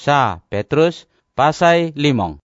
Sa Petrus pasai 5.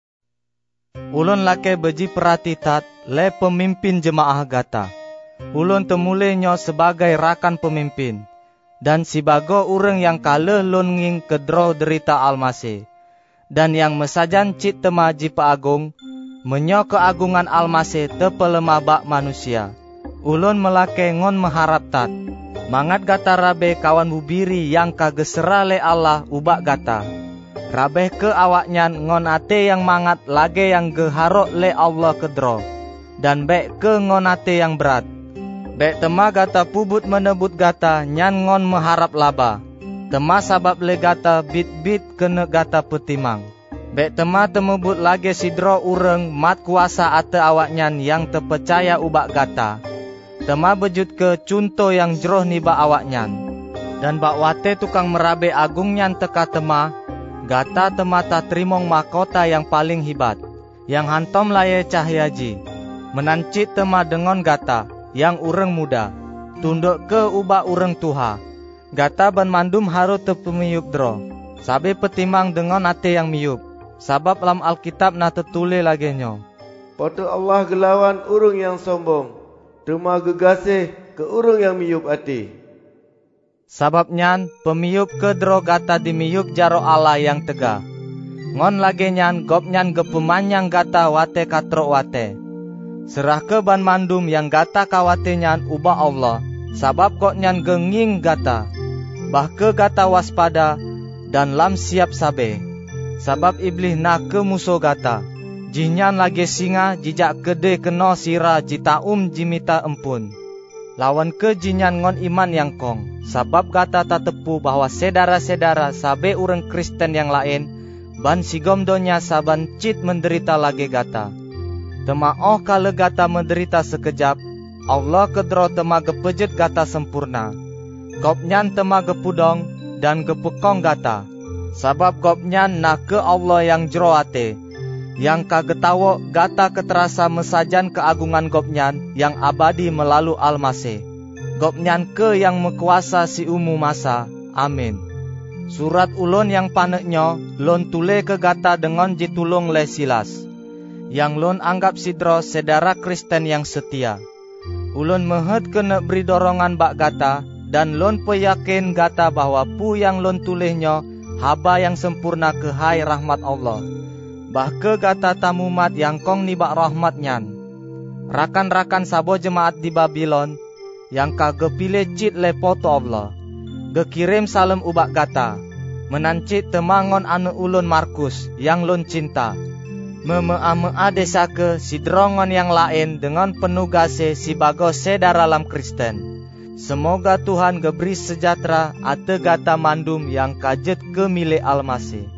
Ulun lake beji peratitat le pemimpin jemaah gata. Ulun temulenya sebagai rakan pemimpin. Dan sibago urang yang kaleh lun nging kedro derita Almasih. Dan yang mesajan cit temaji paagung, menyo keagungan Almasih tepelemah bak manusia. Ulun melake ngon mengharap tat. Mangat gata rabe kawan bubiri yang kagesera le Allah ubak gata. Rabeh ke awaknyan ngon ate yang mangat lage yang geharok le Allah kedro. Dan bek ke ngon ate yang berat. Bek tema gata pubut menebut gata nyan ngon mengharap laba. Tema sabab le gata bit-bit kena gata petimang. Bek tema temebut lage sidro ureng mat kuasa ate awaknyan yang terpercaya ubak gata. Tema bejut ke contoh yang jroh niba awaknyan. Dan bak wate tukang merabe agungnyan teka tema. Gata tema tak terimong mahkota yang paling hibat, yang hantom laye cahyaji. Menancit tema dengan gata, yang ureng muda, tunduk ke ubah ureng tuha. Gata ban mandum harus tepemiyup dro, sabe petimang dengan ate yang miyup. Sabab dalam Alkitab na tertulis lagi nyo. Pada Allah gelawan urung yang sombong, tema gegasih ke urung yang miyup ati. Sabab nyan pemiyup kedro gata dimiyup jaro Allah yang tegah. Ngon lage nyan gop nyan gepemanyang gata wate katro wate. Serah ke ban mandum yang gata kawate nyan ubah Allah. Sabab kok nyan genging gata. Bah ke gata waspada dan lam siap sabe. Sabab iblis nak ke musuh gata. Jinyan lage singa jijak gede keno sira jita jimita empun. Lawan ke jinyan ngon iman yang kong. Sabab gata tak tepu bahwa sedara-sedara sabe urang Kristen yang lain ban sigom donya saban cit menderita lagi gata. Tema kala gata menderita sekejap, Allah kedro tema gepejet gata sempurna. Gopnyan tema gepudong dan gepekong gata. Sabab gopnyan nak ke Allah yang jroate, yang kagetawo gata keterasa mesajan keagungan gopnyan yang abadi melalui Almasih. Gopnyan ke yang mekuasa si umu masa. Amin. Surat ulun yang paneknyo lon tule ke gata dengan jitulung le Silas, yang lon anggap sidro sedara Kristen yang setia. Ulun mehet kena beri dorongan bak gata, dan lon peyakin gata bahwa pu yang lon tulehnya haba yang sempurna ke hai rahmat Allah. Bah ke gata tamumat yang kong nibak rahmatnyan. Rakan-rakan sabo jemaat di Babylon, yang kagepile cit le poto Allah. Gekirim salam ubak gata. Menancit temangon anu ulun Markus yang lun cinta. Memea-mea desa ke sidrongon yang lain dengan penuh gase si bagos sedara dalam Kristen. Semoga Tuhan geberi sejahtera ate gata mandum yang kajet ke milik Almasih.